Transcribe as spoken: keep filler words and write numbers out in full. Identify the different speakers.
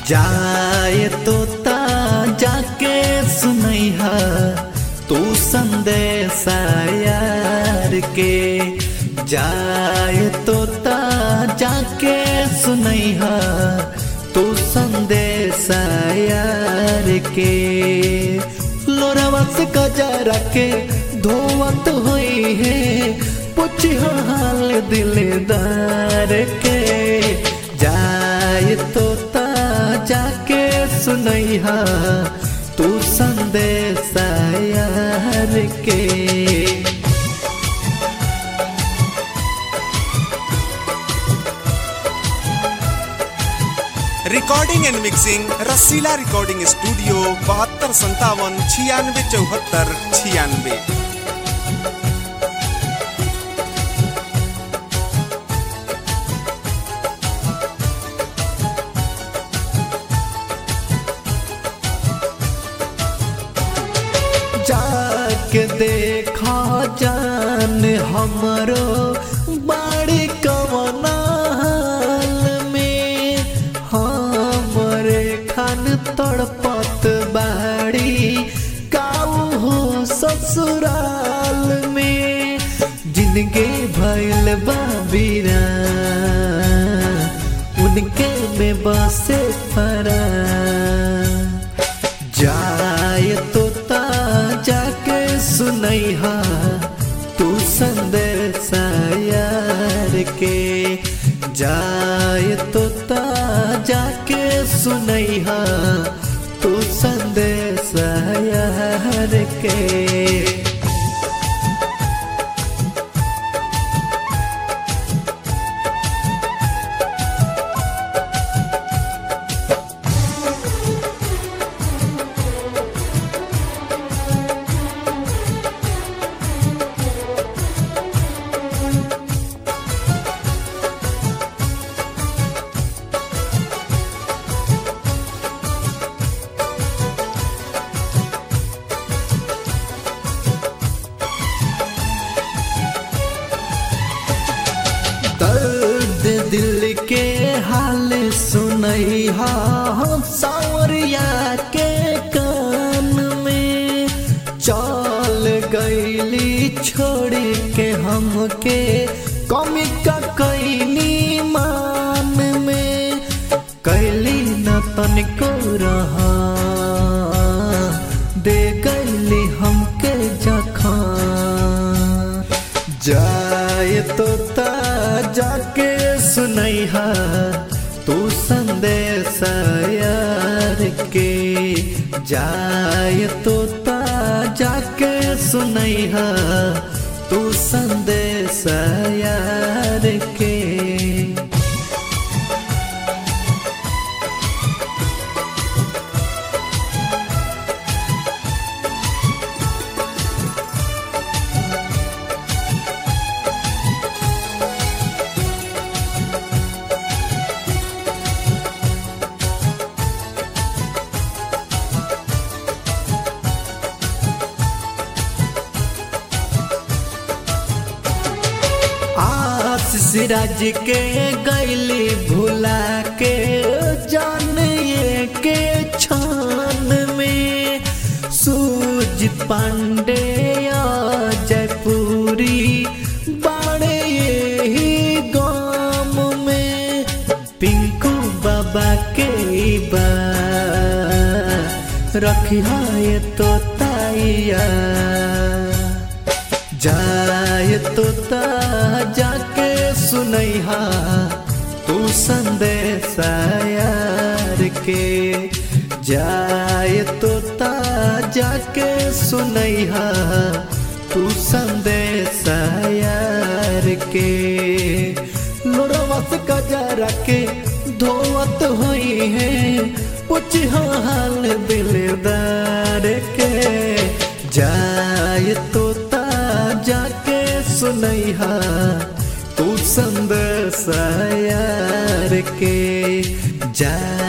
Speaker 1: जाए तोता जाके सुनैहा तू संदेशा यार के। जाए तोता जाके सुनैहा तू संदेशा यार के। लोरावा से कजरा के धोवत होई है पूछिया हाल दिलदार के। जाए तोता जाके सुनैहा तू संदेशा यार के।
Speaker 2: Recording and mixing Rasila recording studio बहत्तर संतावन छियानवे चौहत्तर छियानवे।
Speaker 1: जाके देखा जान हमरो बाड़ी कवना हाल में। हमरे खान तड़पत बाड़ी काऊ हो ससुराल में। जिंदगी भइल बाबीरा उनके में बसे फरा। जाए तोता जाके सुनैहा तू संदेशा यार के। जाए तोता जाके सुनैहा तू संदेशा यार के। दर्द दिल के हाल सुनैहा सावरिया के कान में। चल गईली छोड़ी के हमके कमी का कैली मान में। कैली न तनिको रहा दे गईली हमके जखा। जाए तोता जाके सुनैहा तू संदेशा यार के। जाए तोता जाके सुनैहा तू संदेशा यार के। सिराज के गैली भुला के जानिए के छान में। सूरज पांडे जयपुरी बाड़े ही गाम में। पिंकू बाबा के बा रखिया ये तोताइया। जाए तोता जाके सुनैहा तू संदेशा यार के। जाए तोता जाके सुनैहा तू संदेशा यार के। लोरवा से कजरा के धोवत होई है पूछिया हाल दिलदार के। जाए तोता जाके सुनैहा तू संदेशा यार के। जा